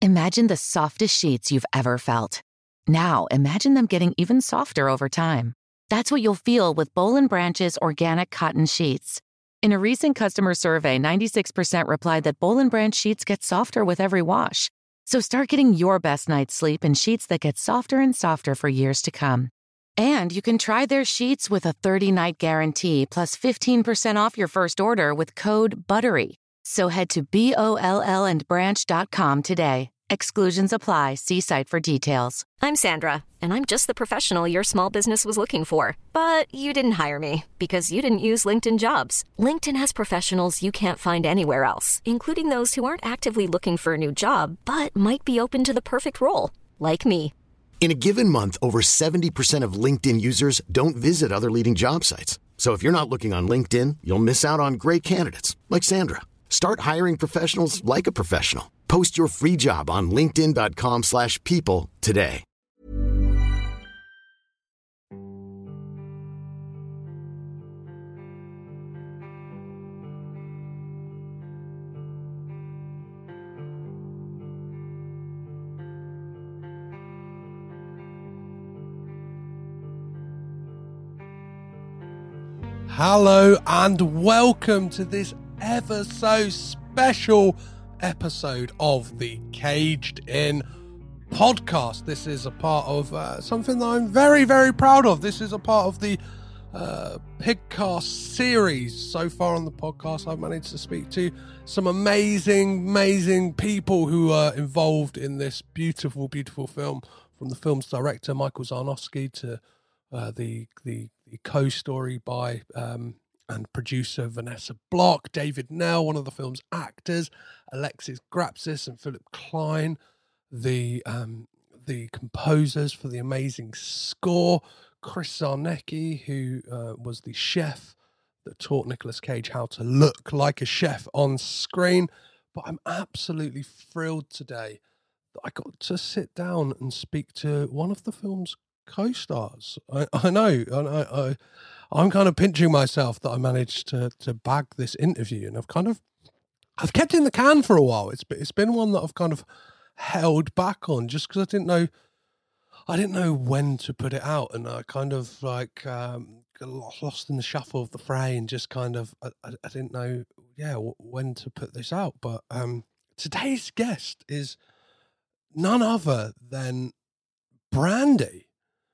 Imagine the softest sheets you've ever felt. Now, imagine them getting even softer over time. That's what you'll feel with Boll & Branch's organic cotton sheets. In a recent customer survey, 96% replied that Boll & Branch sheets get softer with every wash. So start getting your best night's sleep in sheets that get softer and softer for years to come. And you can try their sheets with a 30-night guarantee plus 15% off your first order with code BUTTERY. So head to BOLLandbranch.com today. Exclusions apply. See site for details. I'm Sandra, and I'm just the professional your small business was looking for. But you didn't hire me because you didn't use LinkedIn Jobs. LinkedIn has professionals you can't find anywhere else, including those who aren't actively looking for a new job, but might be open to the perfect role, like me. In a given month, over 70% of LinkedIn users don't visit other leading job sites. So if you're not looking on LinkedIn, you'll miss out on great candidates like Sandra. Start hiring professionals like a professional. Post your free job on linkedin.com/people today. Hello and welcome to this ever so special episode of the Caged In podcast. This is a part of something that I'm very, very proud of. This is a part of the Pigcast series. So far on the podcast, I've managed to speak to some amazing people who are involved in this beautiful, beautiful film, from the film's director, Michael Zarnowski, to the co-story by and producer Vanessa Block, David Nell, one of the film's actors, Alexis Grapsis and Philip Klein, the composers for the amazing score, Chris Zarnecki, who was the chef that taught Nicolas Cage how to look like a chef on screen. But I'm absolutely thrilled today that I got to sit down and speak to one of the film's co-stars. I know, I'm kind of pinching myself that I managed to bag this interview, and I've kept it in the can for a while. It's been one that I've kind of held back on just because I didn't know when to put it out, and I kind of like got lost in the shuffle of the fray, and just kind of I didn't know when to put this out. But today's guest is none other than Brandy.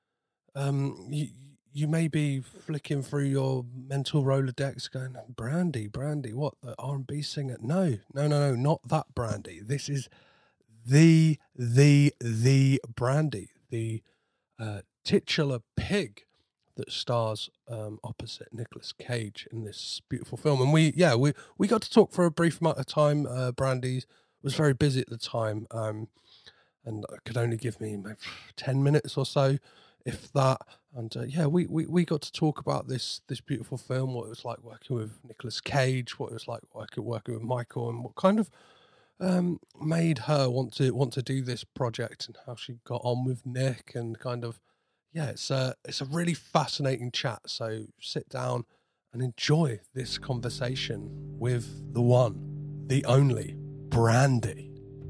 You may be flicking through your mental Rolodex going, Brandy, what, the R&B singer? No, not that Brandy. This is the Brandy, the titular pig that stars opposite Nicolas Cage in this beautiful film. And we got to talk for a brief amount of time. Brandy was very busy at the time, and could only give me maybe 10 minutes or so, if that. And we got to talk about this beautiful film, what it was like working with Nicolas Cage, what it was like working with Michael, and what kind of made her want to do this project, and how she got on with Nick, and kind of it's a really fascinating chat. So sit down and enjoy this conversation with the one, the only Brandy.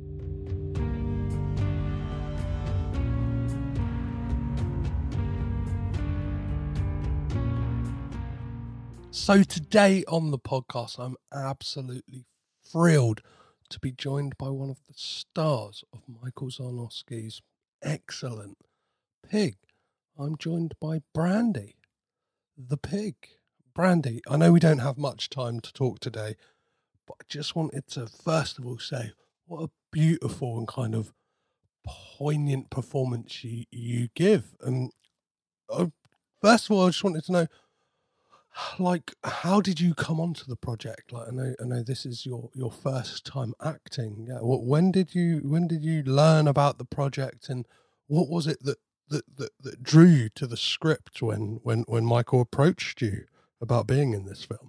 So today on the podcast, I'm absolutely thrilled to be joined by one of the stars of Michael Zarnowski's excellent Pig. I'm joined by Brandy, the pig. Brandy, I know we don't have much time to talk today, but I just wanted to first of all say what a beautiful and kind of poignant performance you give. And first of all, I just wanted to know, like, how did you come onto the project? Like, I know this is your first time acting. Yeah, when did you learn about the project, and what was it that drew you to the script when Michael approached you about being in this film?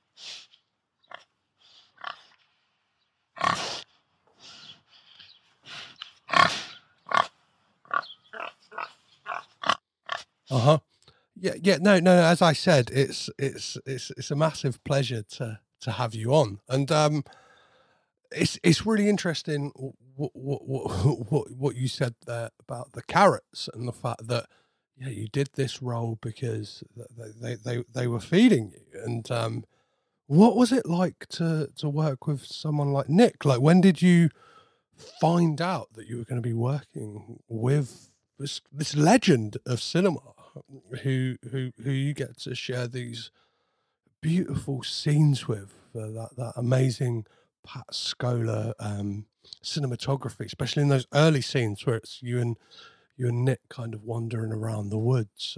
No. As I said, it's a massive pleasure to have you on, and it's really interesting what what you said there about the carrots and the fact that you did this role because they were feeding you. And what was it like to work with someone like Nick? Like, when did you find out that you were going to be working with this legend of cinema, who you get to share these beautiful scenes with, that amazing Pat Scola cinematography, especially in those early scenes where it's you and Nick kind of wandering around the woods.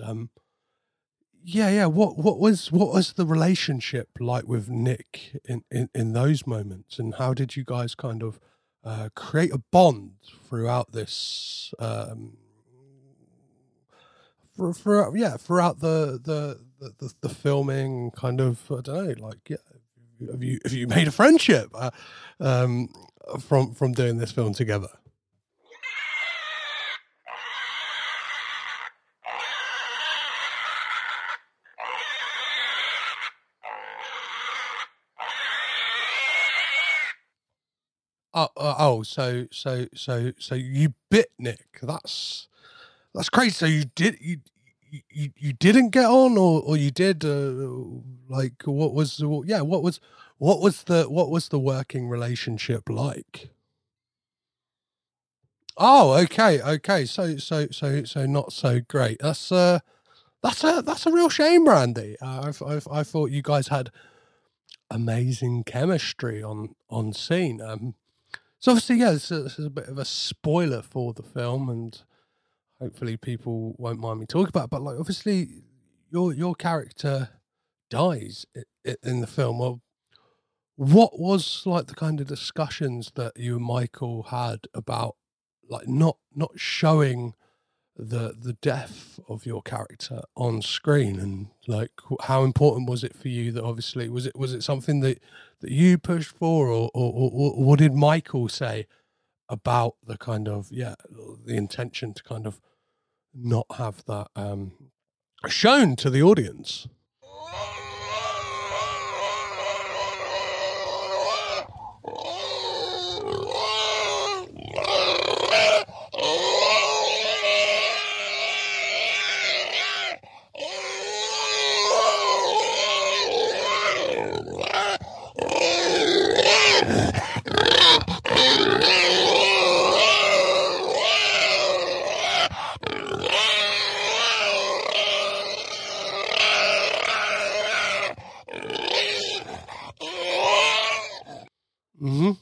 What was the relationship like with Nick in those moments, and how did you guys kind of create a bond throughout this throughout the filming? Kind of, I don't know, like, have you made a friendship from doing this film together? So you bit Nick. That's crazy. So you didn't get on, or you did? Like, what was the working relationship like? Oh, okay. So not so great. That's a real shame, Randy. I thought you guys had amazing chemistry on scene. So obviously, this is a bit of a spoiler for the film, and hopefully people won't mind me talking about it. But, like, obviously, your character dies in the film. Well, what was, like, the kind of discussions that you and Michael had about, like, not showing the death of your character on screen, and, like, how important was it for you that, obviously, was it something that you pushed for, or what did Michael say about the kind of the intention to kind of not have that shown to the audience? Mm-hmm.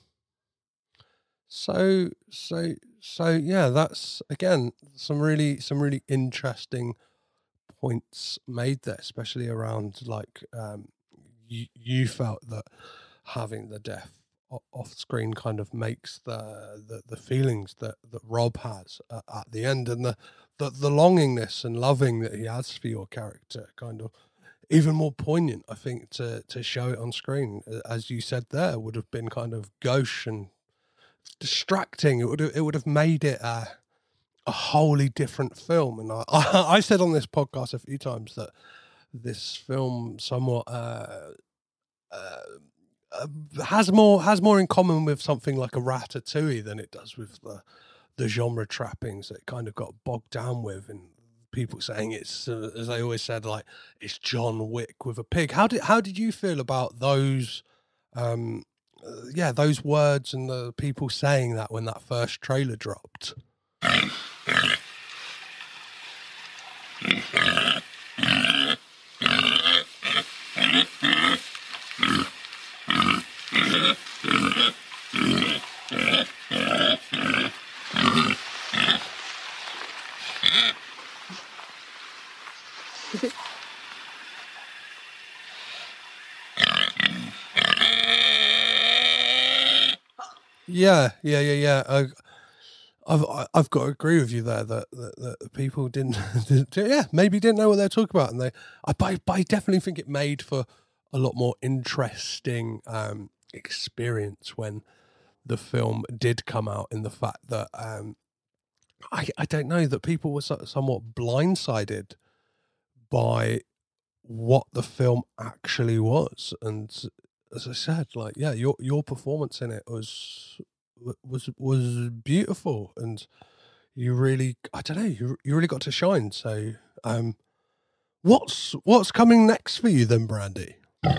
So yeah, that's, again, some really interesting points made there, especially around, like, you felt that having the death off screen kind of makes the feelings that Rob has at the end, and the longingness and loving that he has for your character kind of even more poignant, I think, to show it on screen. As you said, there would have been kind of gauche and distracting. It would have made it a wholly different film. And I said on this podcast a few times that this film somewhat has more in common with something like a Ratatouille than it does with the genre trappings that it kind of got bogged down with, and people saying it's, as they always said, like, it's John Wick with a pig. How did you feel about those those words and the people saying that when that first trailer dropped? Yeah. I've got to agree with you there that people didn't maybe didn't know what they're talking about, and I definitely think it made for a lot more interesting experience when the film did come out, in the fact that I don't know, that people were somewhat blindsided by what the film actually was. And as I said, like, your performance in it was was beautiful, and you really, I don't know, you really got to shine. So, what's coming next for you then, Brandy?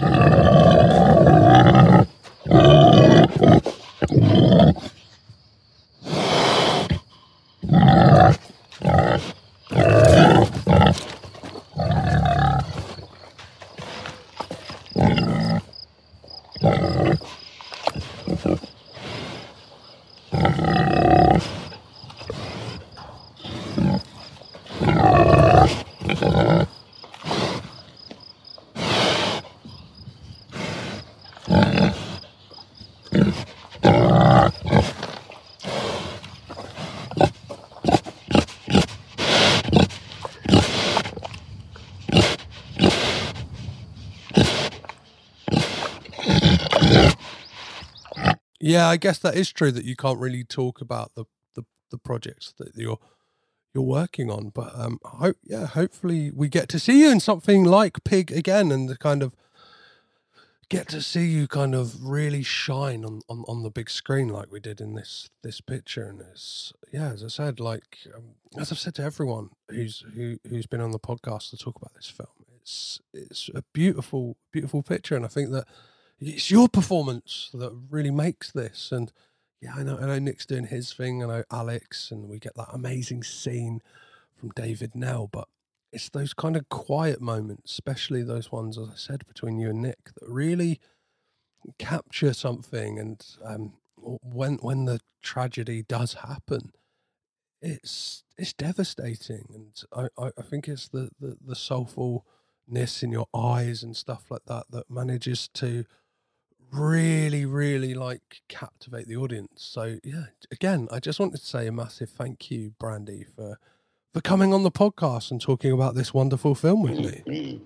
Yeah, I guess that is true that you can't really talk about the projects that you're working on, but hopefully we get to see you in something like Pig again, and kind of get to see you kind of really shine on the big screen like we did in this picture. And it's, as I said, like as I've said to everyone who's been on the podcast to talk about this film, it's a beautiful picture, and I think that it's your performance that really makes this. And yeah, I know Nick's doing his thing, I know Alex, and we get that amazing scene from David Nell, but it's those kind of quiet moments, especially those ones, as I said, between you and Nick, that really capture something. And when the tragedy does happen, it's devastating, and I think it's the soulfulness in your eyes and stuff like that manages to really, really like captivate the audience. So yeah, again, I just wanted to say a massive thank you, Brandy, for coming on the podcast and talking about this wonderful film with me.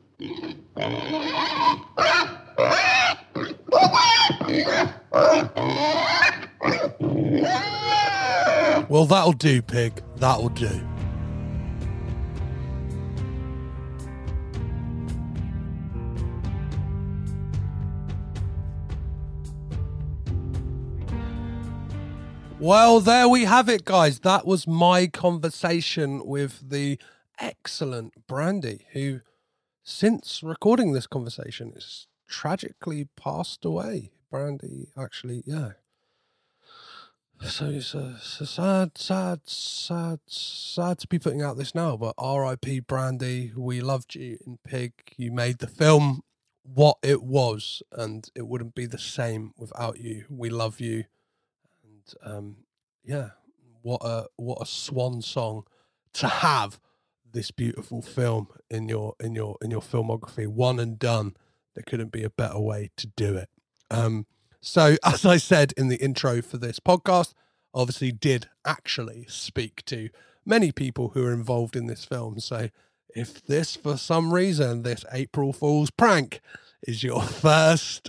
Well, that'll do, Pig. That'll do. Well, there we have it, guys. That was my conversation with the excellent Brandy, who, since recording this conversation, is tragically passed away. Brandy, actually, yeah. So it's sad to be putting out this now, but R.I.P. Brandy. We loved you in Pig. You made the film what it was, and it wouldn't be the same without you. We love you. What a swan song to have this beautiful film in your filmography. One and done. There couldn't be a better way to do it. So as I said in the intro for this podcast, obviously did actually speak to many people who are involved in this film. So if this, for some reason, this April Fool's prank is your first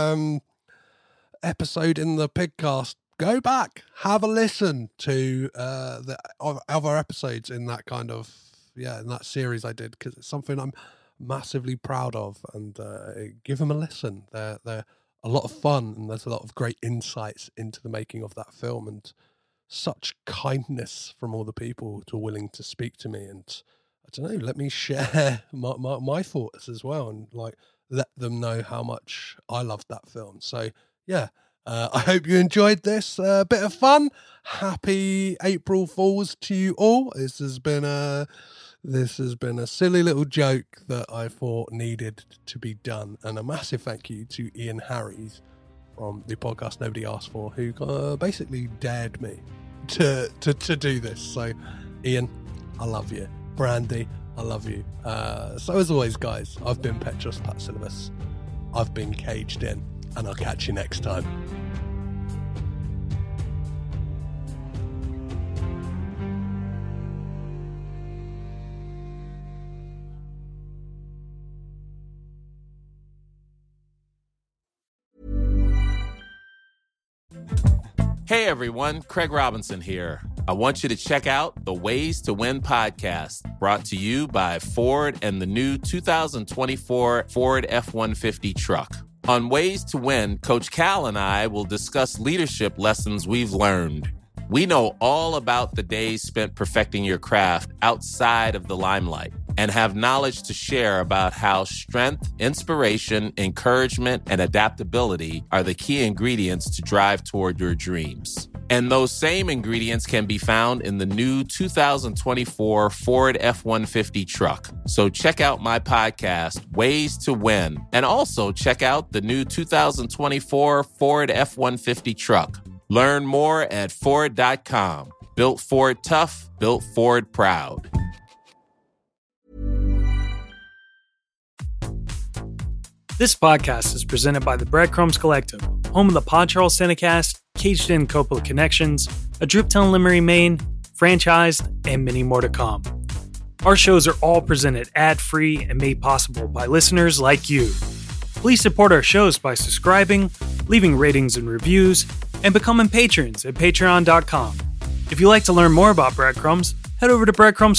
episode in the Pigcast, go back, have a listen to the other episodes in that kind of, in that series I did, because it's something I'm massively proud of, and give them a listen. They're a lot of fun, and there's a lot of great insights into the making of that film, and such kindness from all the people who are willing to speak to me, and I don't know, let me share my thoughts as well, and like let them know how much I loved that film. So yeah, I hope you enjoyed this bit of fun. Happy April Fools to you all. This has been a silly little joke that I thought needed to be done, and a massive thank you to Ian Harries from the podcast Nobody Asked For, who basically dared me to do this. So Ian, I love you. Brandy, I love you. So as always, guys, I've been Petros Patsilivas. I've been Caged In, and I'll catch you next time. Hey everyone, Craig Robinson here. I want you to check out the Ways to Win podcast, brought to you by Ford and the new 2024 Ford F-150 truck. On Ways to Win, Coach Cal and I will discuss leadership lessons we've learned. We know all about the days spent perfecting your craft outside of the limelight and have knowledge to share about how strength, inspiration, encouragement, and adaptability are the key ingredients to drive toward your dreams. And those same ingredients can be found in the new 2024 Ford F-150 truck. So check out my podcast, Ways to Win, and also check out the new 2024 Ford F-150 truck. Learn more at Ford.com. Built Ford tough, built Ford proud. This podcast is presented by the Breadcrumbs Collective, home of the Pod Charles Cinecast, Caged In Coppola Connections, A Driptown Limerick, Maine, Franchised, and many more to come. Our shows are all presented ad-free and made possible by listeners like you. Please support our shows by subscribing, leaving ratings and reviews, and becoming patrons at patreon.com. If you'd like to learn more about Breadcrumbs, head over to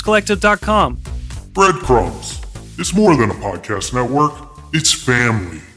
breadcrumbscollective.com. Breadcrumbs. It's more than a podcast network. It's family.